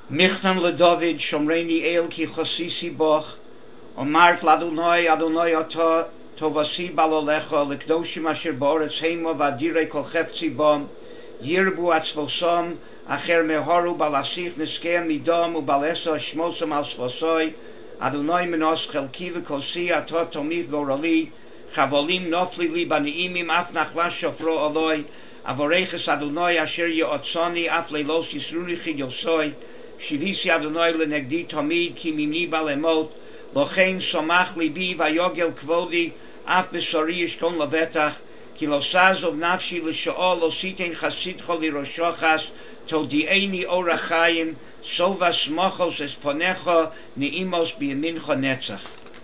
Michtam LeDavid Shomreini El Ki Chosisi Boch Omart Ladunoi Adonai Ata Tovasi Balolecha Lekdoshim Asher Ba'aretz Heima Vadirei Kol Chefetzi Bam Yirbu Atzvosam Acher Meharu Balasich Niskeim Midam Ubalesa Shmosam Al Svosoi Adonai Menos Chelki V'Kosi Ata Tomid Gorali Chavolim Nofli Li Baniimim Af Nachlash Shofro Oloi Avoreches Adonai Asher Yotzani Af Leilos Yisruni Chid Shivisi Adonai lenegdi tamid ki mimni balemot lochein somach libi vayogel kvodi af besari yishkon lavetach ki losaz of nafshi l'shaol lositein chasidcho liroshachas todi'eni orachayim sovas mochos es ponecha neimos biyamincha netzach.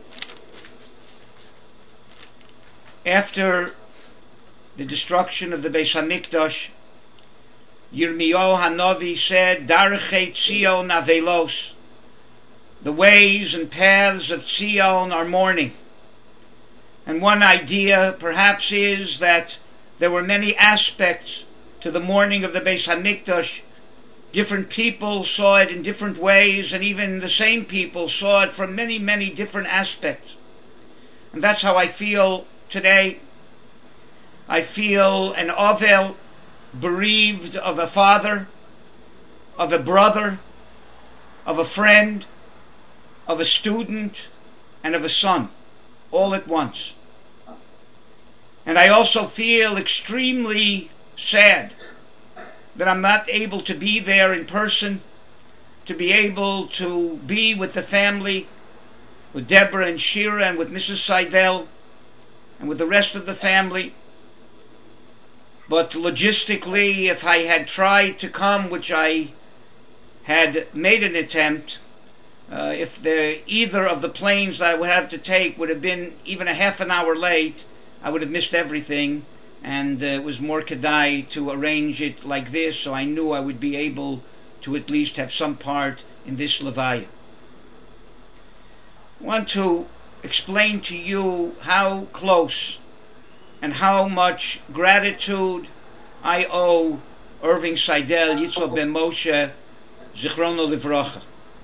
After the destruction of the Beis HaMikdash, Yirmiyahu Hanavi said, Darchei Tzion Avelos, the ways and paths of Tzion are mourning. And one idea perhaps is that there were many aspects to the mourning of the Beis HaMikdash. Different people saw it in different ways, and even the same people saw it from many, many different aspects. And that's how I feel today. I feel an Ovel, bereaved of a father, of a brother, of a friend, of a student, and of a son, all at once. And I also feel extremely sad that I'm not able to be there in person, to be able to be with the family, with Deborah and Shira and with Mrs. Seidel, and with the rest of the family. But logistically, if I had tried to come, which I had made an attempt, if either of the planes that I would have to take would have been even a half an hour late, I would have missed everything, and it was more kedai to arrange it like this, so I knew I would be able to at least have some part in this levaya. I want to explain to you how close and how much gratitude I owe Irving Seidel, Yitzhak ben Moshe, Zichrono Livrocha.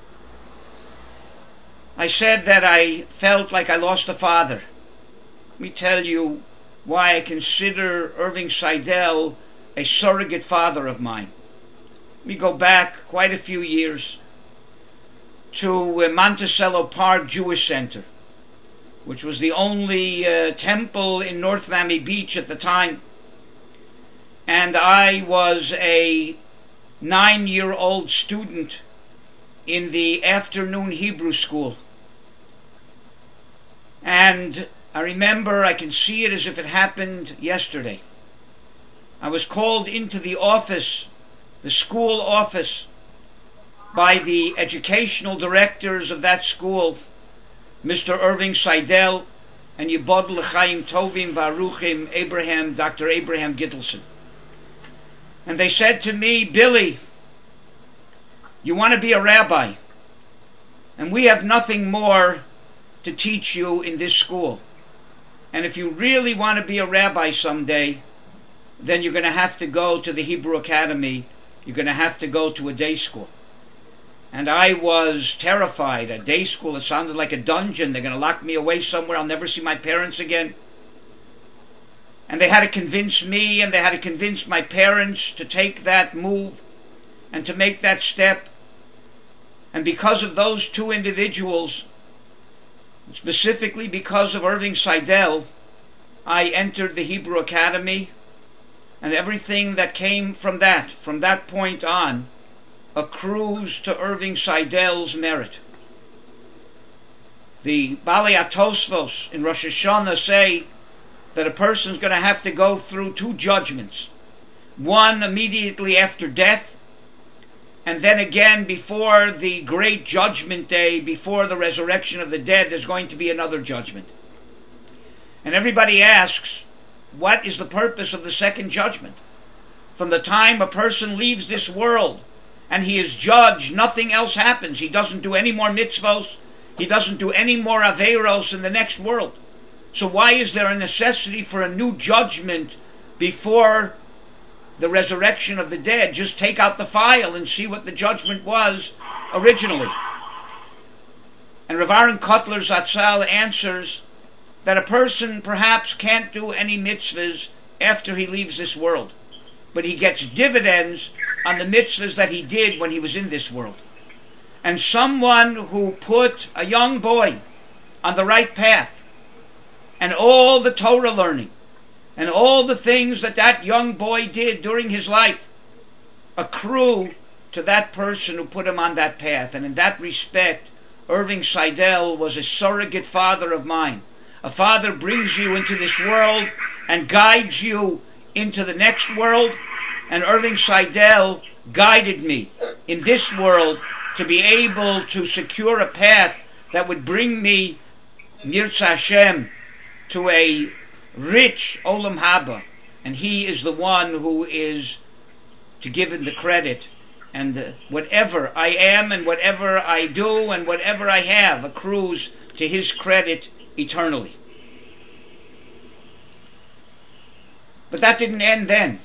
I said that I felt like I lost a father. Let me tell you why I consider Irving Seidel a surrogate father of mine. Let me go back quite a few years to Monticello Park Jewish Center, which was the only temple in North Miami Beach at the time. And I was a 9-year-old student in the afternoon Hebrew school. And I remember, I can see it as if it happened yesterday. I was called into the office, the school office, by the educational directors of that school, Mr. Irving Seidel and Yibod L'chaim Tovim Varuchim Dr. Abraham Gittelson. And they said to me, Billy, you want to be a rabbi, and we have nothing more to teach you in this school. And if you really want to be a rabbi someday, then you're going to have to go to the Hebrew Academy. You're going to have to go to a day school. And I was terrified. A day school, it sounded like a dungeon. They're going to lock me away somewhere. I'll never see my parents again. And they had to convince me, and they had to convince my parents to take that move and to make that step. And because of those two individuals, specifically because of Irving Seidel, I entered the Hebrew Academy, and everything that came from that point on, accrues to Irving Seidel's merit. The Balei Atosvos in Rosh Hashanah say that a person's going to have to go through two judgments. One immediately after death, and then again before the great judgment day, before the resurrection of the dead, there's going to be another judgment. And everybody asks, what is the purpose of the second judgment? From the time a person leaves this world and he is judged, nothing else happens. He doesn't do any more mitzvos. He doesn't do any more averos in the next world. So why is there a necessity for a new judgment before the resurrection of the dead? Just take out the file and see what the judgment was originally. And Rav Aaron Kotler Zatzal answers that a person perhaps can't do any mitzvahs after he leaves this world, but he gets dividends on the mitzvahs that he did when he was in this world. And someone who put a young boy on the right path, and all the Torah learning, and all the things that that young boy did during his life, accrue to that person who put him on that path. And in that respect, Irving Seidel was a surrogate father of mine. A father brings you into this world and guides you into the next world, and Irving Seidel guided me in this world to be able to secure a path that would bring me, Mirza Hashem, to a rich Olam Haba. And he is the one who is to give him the credit. And whatever I am and whatever I do and whatever I have accrues to his credit eternally. But that didn't end then.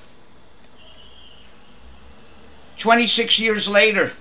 26 years later,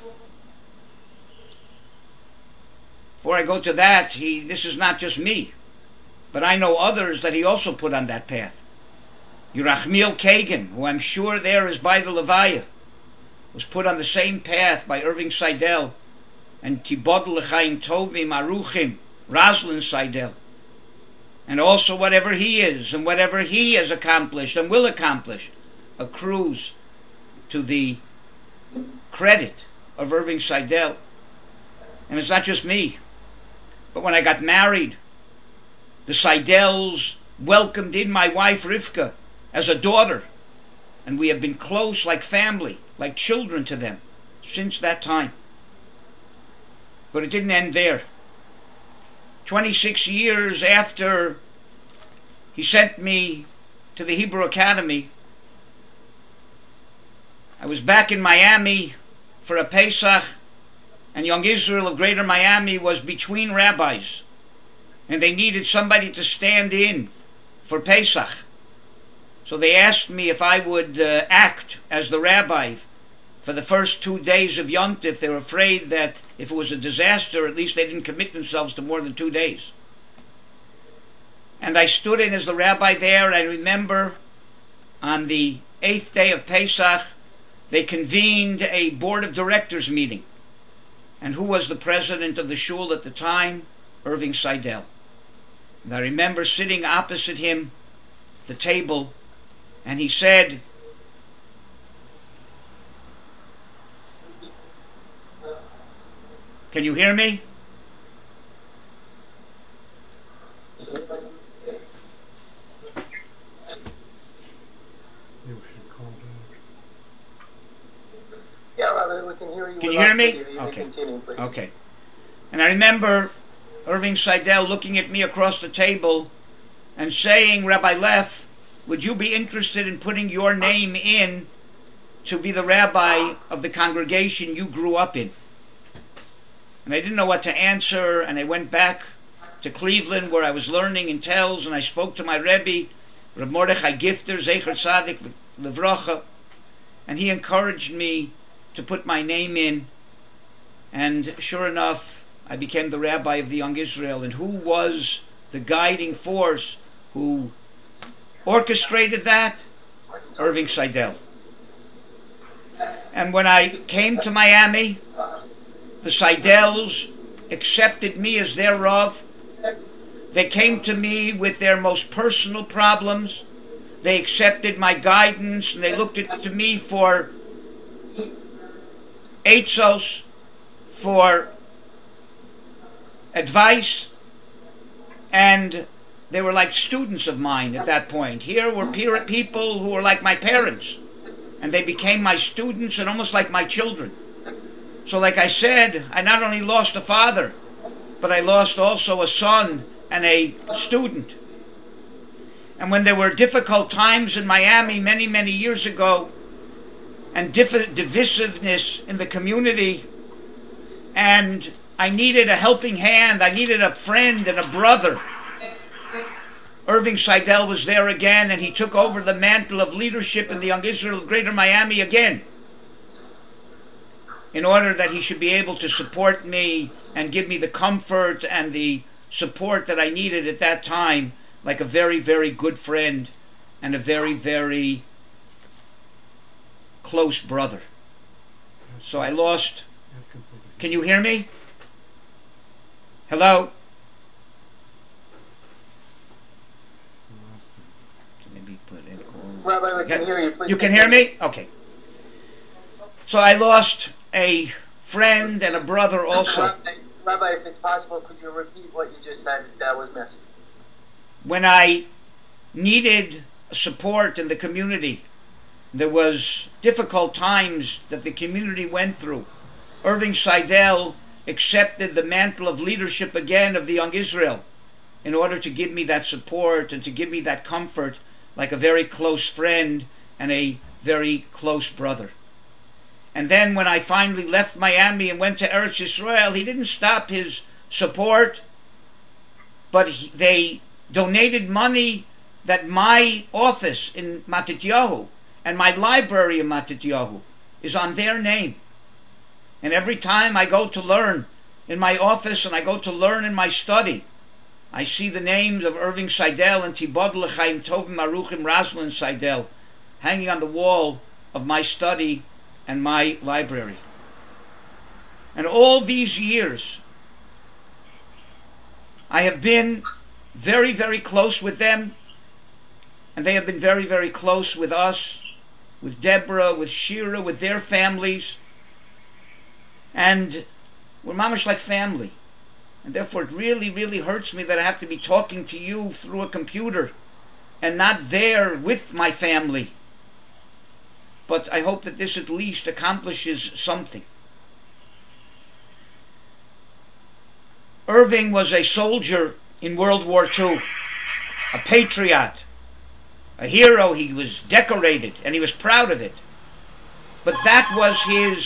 before I go to that, this is not just me, but I know others that he also put on that path. Yerachmiel Kagan, who I'm sure there is by the Levaya, was put on the same path by Irving Seidel, and Tibodel L'chaim Tovim Aruchim, Roslin Seidel. And also whatever he is and whatever he has accomplished and will accomplish accrues to the credit of Irving Seidel. And it's not just me, but when I got married, the Seidels welcomed in my wife Rivka as a daughter, and we have been close like family, like children to them since that time. But it didn't end there. 26 years after he sent me to the Hebrew Academy, I was back in Miami for a Pesach, and Young Israel of Greater Miami was between rabbis, and they needed somebody to stand in for Pesach. So they asked me if I would act as the rabbi for the first 2 days of Yontif. They were afraid that if it was a disaster, at least they didn't commit themselves to more than 2 days. And I stood in as the rabbi there, and I remember on the 8th day of Pesach, they convened a board of directors meeting. And who was the president of the shul at the time? Irving Seidel. And I remember sitting opposite him at the table, and he said, "Can you hear me?" Yeah, Rabbi, we can hear you. Can you hear me? Okay. Okay. And I remember Irving Seidel looking at me across the table and saying, "Rabbi Leff, would you be interested in putting your name in to be the rabbi of the congregation you grew up in?" And I didn't know what to answer, and I went back to Cleveland where I was learning in Telz, and I spoke to my Rebbe, Reb Mordechai Gifter, Zecher Tzadik Levrocha, and he encouraged me to put my name in, and sure enough, I became the rabbi of the Young Israel. And who was the guiding force who orchestrated that? Irving Seidel. And when I came to Miami, the Seidels accepted me as their Rav. They came to me with their most personal problems. They accepted my guidance, and they looked to me for eitzos, for advice, and they were like students of mine at that point. Here were people who were like my parents, and they became my students and almost like my children. So like I said, I not only lost a father, but I lost also a son and a student. And when there were difficult times in Miami many, many years ago, and divisiveness in the community, and I needed a helping hand, I needed a friend and a brother, Irving Seidel was there again, and he took over the mantle of leadership in the Young Israel of Greater Miami again. in order that he should be able to support me and give me the comfort and the support that I needed at that time, like a very, very good friend and a very, very close brother. So I lost. Can you hear me? Hello? Maybe put in. Rabbi, we can hear you. Please. You can hear me? Okay. So I lost a friend and a brother also. Rabbi, if it's possible, could you repeat what you just said? That was missed. When I needed support in the community, there was difficult times that the community went through. Irving Seidel accepted the mantle of leadership again of the Young Israel in order to give me that support and to give me that comfort like a very close friend and a very close brother. And then when I finally left Miami and went to Eretz Yisrael, he didn't stop his support, but they donated money that my office in Matityahu and my library in Matityahu is on their name. And every time I go to learn in my office and I go to learn in my study, I see the names of Irving Seidel and Tibod L'Chaim Tovim Aruchim Raslin Seidel hanging on the wall of my study and my library. And all these years, I have been very, very close with them, and they have been very, very close with us, with Deborah, with Shira, with their families, and we're mamash like family. And therefore it really, really hurts me that I have to be talking to you through a computer and not there with my family. But I hope that this at least accomplishes something. Irving was a soldier in World War II, a patriot, a hero. He was decorated and he was proud of it. But that was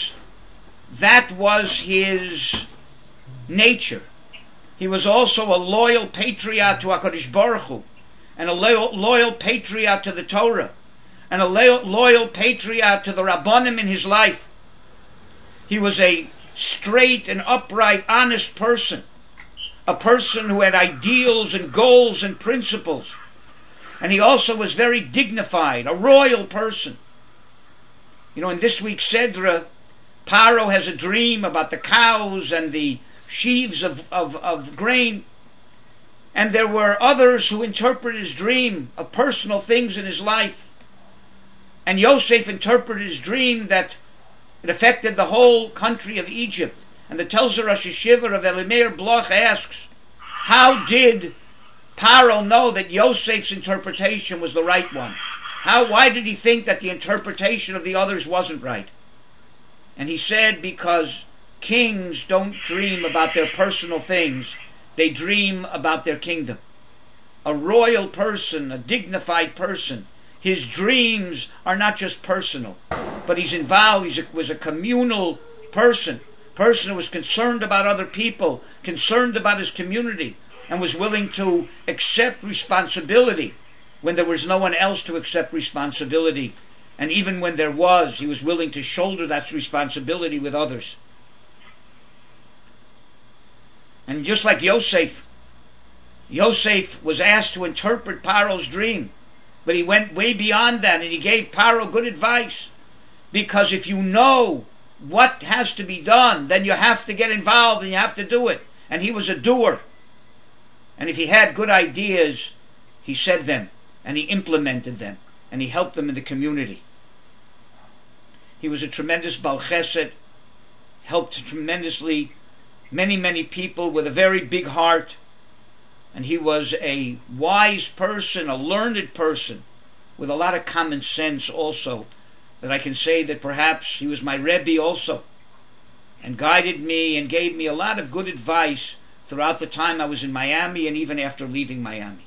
his nature. He was also a loyal patriot to HaKadosh Baruch Hu, and a loyal patriot to the Torah, and a loyal patriot to the Rabbanim in his life. He was a straight and upright, honest person, a person who had ideals and goals and principles. And he also was very dignified, a royal person. You know, in this week's Sedra, Paro has a dream about the cows and the sheaves of grain. And there were others who interpreted his dream of personal things in his life. And Yosef interpreted his dream that it affected the whole country of Egypt. And the Telzer Rosh Yeshiva of Elimeir Bloch asks, how did Paro know that Yosef's interpretation was the right one? Why did he think that the interpretation of the others wasn't right? And he said, because kings don't dream about their personal things, they dream about their kingdom. A royal person, a dignified person, his dreams are not just personal, but he's involved, he was a communal person who was concerned about other people, concerned about his community, and was willing to accept responsibility when there was no one else to accept responsibility. And even when there was, he was willing to shoulder that responsibility with others. And just like Yosef was asked to interpret Paro's dream, but he went way beyond that and he gave Paro good advice. Because if you know what has to be done, then you have to get involved and you have to do it. And he was a doer. And if he had good ideas, he said them and he implemented them and he helped them in the community. He was a tremendous Baal Chesed, helped tremendously many, many people with a very big heart. And he was a wise person, a learned person, with a lot of common sense also, that I can say that perhaps he was my Rebbe also, and guided me and gave me a lot of good advice throughout the time I was in Miami and even after leaving Miami.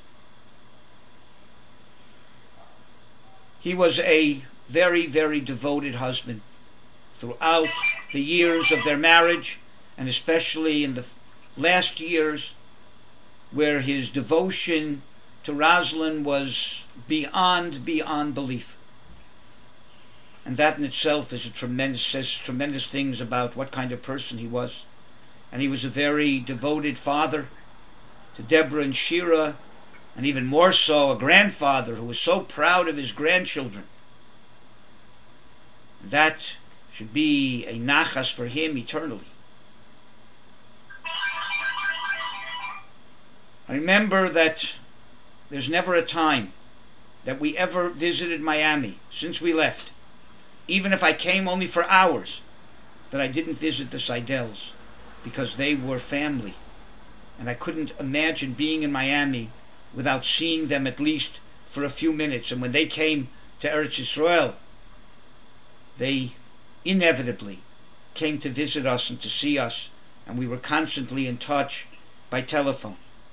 He was a very, very devoted husband throughout the years of their marriage, and especially in the last years, where his devotion to Roslyn was beyond belief. And that in itself is says tremendous things about what kind of person he was. And he was a very devoted father to Deborah and Shira, and even more so a grandfather who was so proud of his grandchildren. That should be a nachas for him eternally. I remember that there's never a time that we ever visited Miami since we left, even if I came only for hours, that I didn't visit the Seidels, because they were family, and I couldn't imagine being in Miami without seeing them at least for a few minutes. And when they came to Eretz Yisrael, they inevitably came to visit us and to see us, and we were constantly in touch by telephone.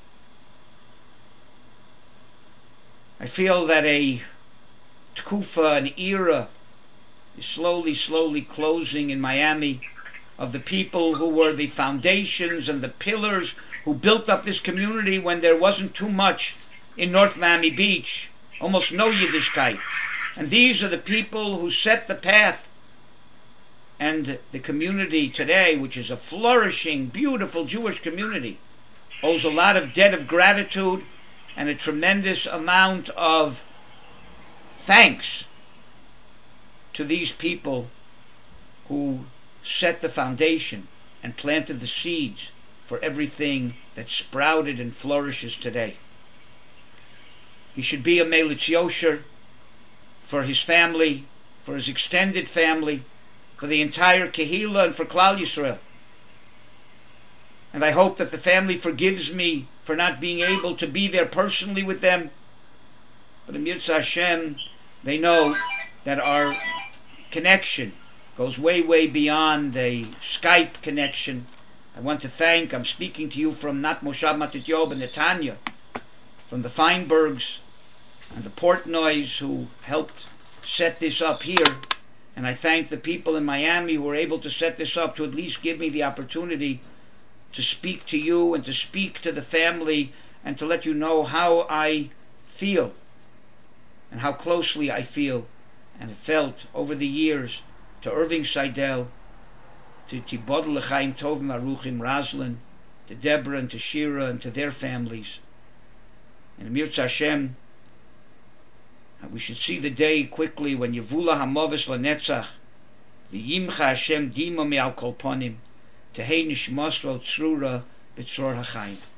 I feel that a tkufa, an era, is slowly closing in Miami, of the people who were the foundations and the pillars who built up this community when there wasn't too much in North Miami Beach, almost no Yiddishkeit. And these are the people who set the path. And the community today, which is a flourishing, beautiful Jewish community, owes a lot of debt of gratitude and a tremendous amount of thanks to these people who set the foundation and planted the seeds for everything that sprouted and flourishes today. He should be a Melitz Yosher for his family, for his extended family, for the entire Kehillah, and for Klal Yisrael. And I hope that the family forgives me for not being able to be there personally with them. But in Yirtzeh Hashem, they know that our connection goes way beyond a Skype connection. I want to thank, I'm speaking to you from not Moshav Matityob and Netanya, from the Feinbergs and the Portnoys who helped set this up here. And I thank the people in Miami who were able to set this up to at least give me the opportunity to speak to you and to speak to the family and to let you know how I feel and how closely I feel and felt over the years to Irving Seidel, to Tibodel L'Chaim Tovim Aruchim Raslin, to Deborah and to Shira and to their families. And Yirtzeh Hashem, we should see the day quickly when Yevula Hamovis Lanetzach, V'yimcha Hashem Dima Me'al Kol Ponim, Tehei Nishmosro Tzrura B'tzror HaChaim.